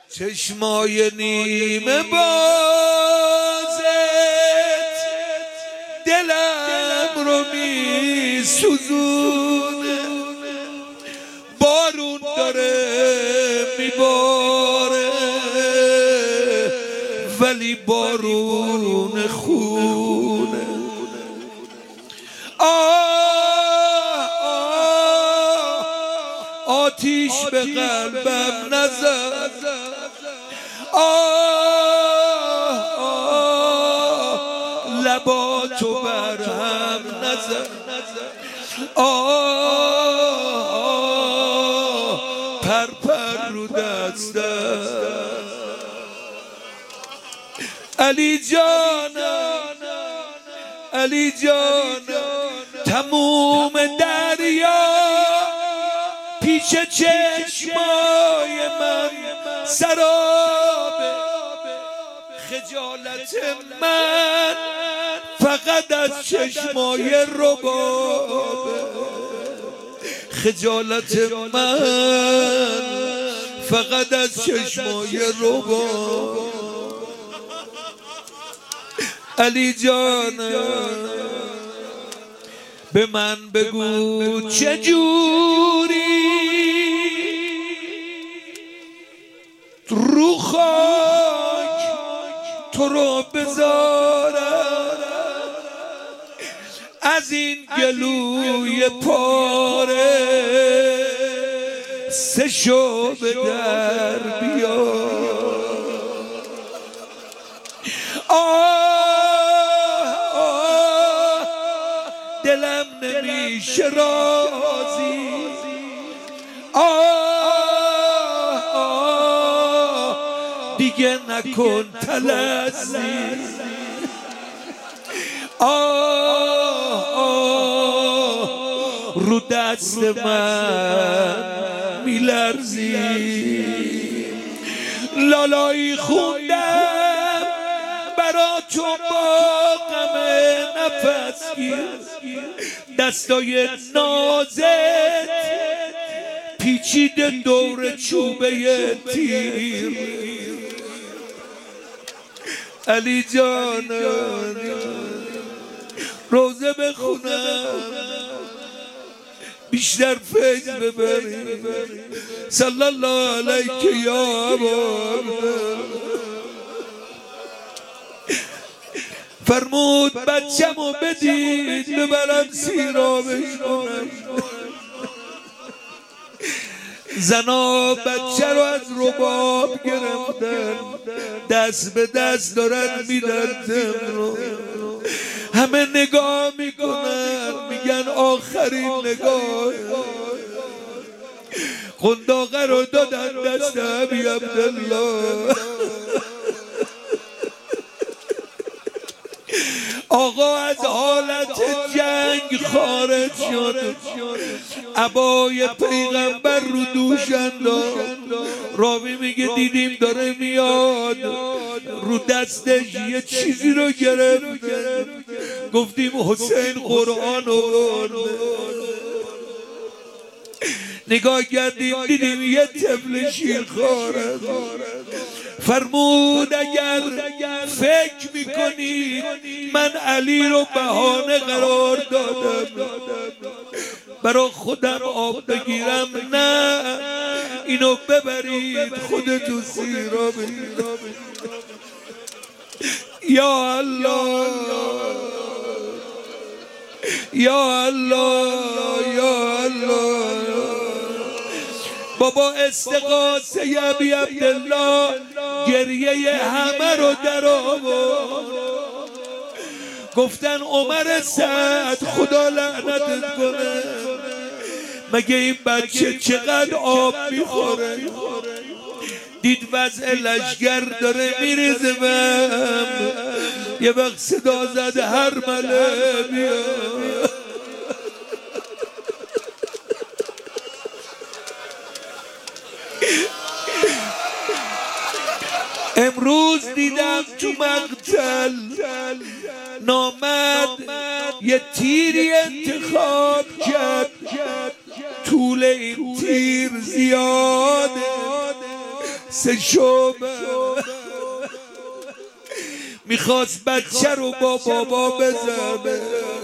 چشمای نیمه بازت دلم رو می سوزونه، بارون داره میباره ولی بارون خونه. آتیش به قلبم نزد، لباتو برهم نزد، پر رو دستم. علی جانم علی جانم، تموم دریا پیش چشمای من سرابه، خجالت من فقط از چشمای ربابه، خجالت من فقط از چشمای ربابه. علی جانم به من بگو چجوری رو خاک تو رو بذارم، از این گلوی پاره سه شو به در بیار. دلم نمیشه رازی، دیگه نکن تلزی، رو دست من میلرزی. لالایی خوندم برا تو با غم نفس گیر، دستای نازت پیچیده دور چوبه تیر. علی جانم روزه بخونم بیشتر فیض ببریم، صلی الله علیک یا ابا. فرمود بچه‌مو بدید ببرم سیرابش کنم. زنا بچه رو از رباب گرفتن، دست به دست دارن میدن رو، همه نگاه میکنن میگن آخرین نگاه. قنداقه رو دادن دست ابی عبدالله. آقا از حالت جنگ خارج شد، عبای پیغمبر رو دوش انداخت. راوی میگه دیدیم داره میاد، رو دستش یه چیزی رو گرفت، گفتیم حسین قرآن آورده. نگاه کردیم دیدیم یه طفل شیرخواره. فرمود اگر فکر میکنید من علی رو بهانه قرار دادم برای خودم آب بگیرم، نه، اینو ببرید خودتو سیراب. یا الله یا الله یا الله. بابا استغاثه ابی عبدالله گریه همه رو در آورد. گفتن عمر سعد خدا لعنتت کنه، مگه این بچه چقدر آب میخوره؟ دید وضع لشگر داره میریزه بهم، یه وقت صدا زد هر مله بیا. امروز دیدم تو مقتل نامد یه تیری انتخاب کرد، طول این تیر زیاده، سشم میخواست بچه رو با بابا بزنه.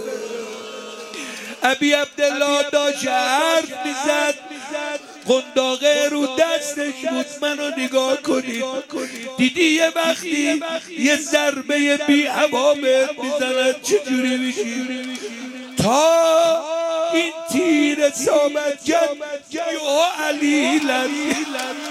ابی عبدالله داشت حرف میزد، قنداقه رو دستش بود. منو نگاه کنید، دیدی یه وقتی یه ضربه بی هوا بهت میزنن چجوری میشی؟ تا این تیر ثابت کرد یا علی لرزید.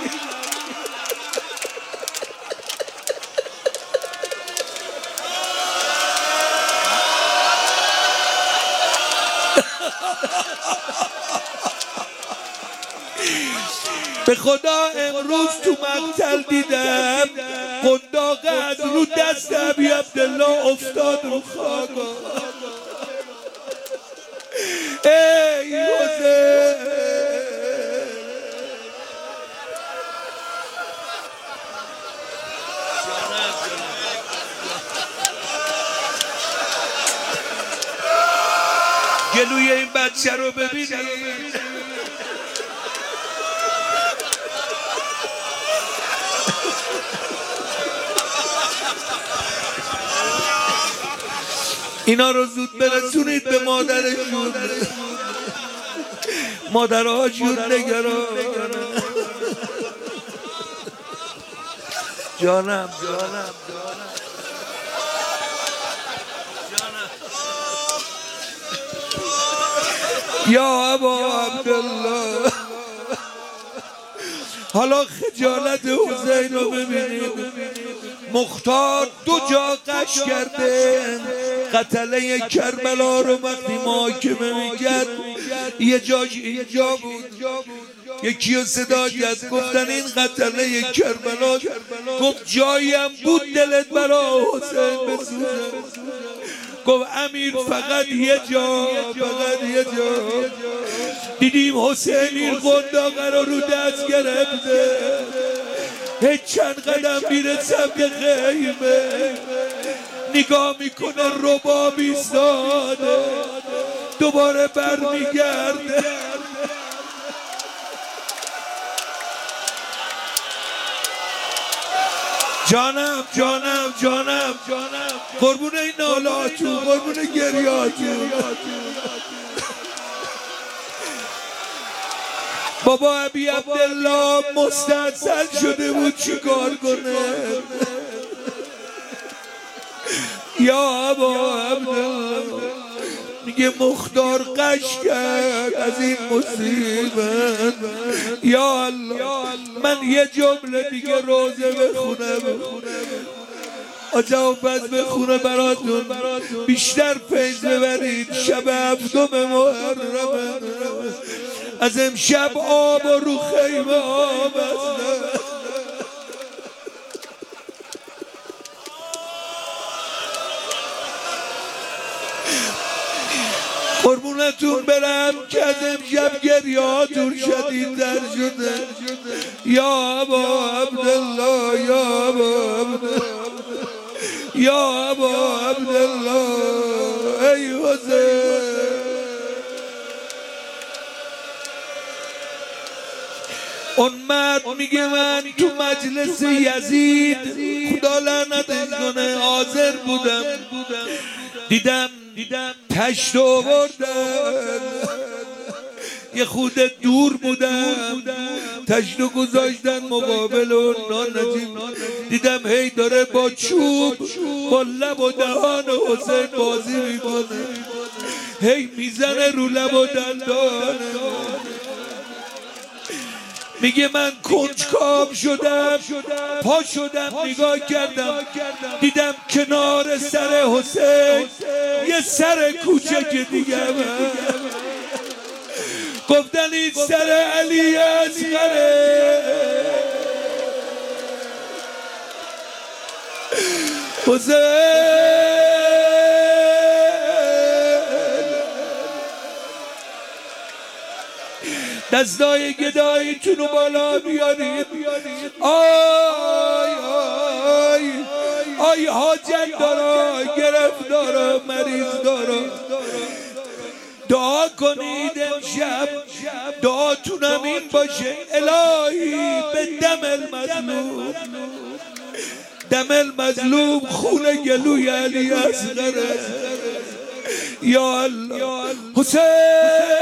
به خدا امروز تو مقتل دیدم قنداقه از رو دست ابی عبدالله افتاد رو خاک. ای حسین، گلوی این بچه رو ببینید. اینا رو زود برسونید به مادرشون. مادرهاشون نگران. جانم یا ابا عبدالله. حالا خجالت حسین رو ببینید. مختار 2 جا قش کرده. قتله کربلا رو وقتی محاکمه میکرد یه جاش اینجا بود. یکی رو صدا کرد، گفتن این قتله کربلا. گفت جایی هم بود دلت برا حسین بسوزه؟ گفت امیر فقط یه جا. دیدیم حسین این قنداقه رو دست گرفته، هیچ چند قدم میرسم به خیمه، نگاه میکنه رباب ایستاده، دوباره برمیگرده. جانم قربون این نالاتون، قربون گریاتون. بابا ابی عبدالله مستعصل شده بود چیکار کنه. یا ابا عبدالله میگه مختار قش کرد از این مصیبت. یا الله من یه جمله دیگه روزه بخونم، آجا بس بخونه براتون، بیشتر فیض ببرید. شب 7 محرم از امشب آب و رو خیمه آب است. قربونتون برم که از امشب گریهاتون شدیدتر شده. یا ابا عبدالله، یا ابا عبدالله، یا ابا عبدالله. ای حسین، اون مرد میگه من تو مجلس یزید، خدا لعنتش کنه، حاضر بودم، دیدم تشت آوردن، یه خود دور بودم، تشت گذاشتن مقابل اون نجیب، دیدم هی داره با چوب با لب و دهان حسین بازی میکنه، هی میزنه رو لب و دندان. میگه من کنجکاو شدم، پا شدم نگاه کردم، دیدم کنار سر حسین یه سر کوچک دیگه گفتن این سر علی اصغره. حسین دستای گداییتون رو بالا بیارید. آی آی آی حاجت دارا، گرفتارا، مریض دارا، دعا کنید امشب دعاتونم این باشه الهی به دم المظلوم، دم المظلوم خون گلوی علی اصغره یا الله. حسین